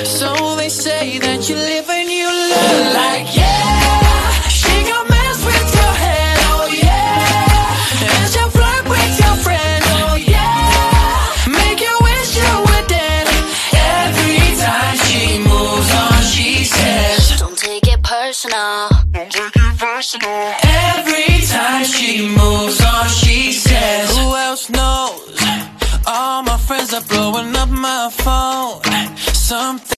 So they say that you live and you learn. Like, yeah, she gon' mess with your head, oh yeah. And she'll flirt with your friend, oh yeah. Make you wish you were dead. Every time she moves on, she says, don't take it personal. Don't take it personal. Every time she moves on, she says, who else knows? All my friends are blowing up my phone. Something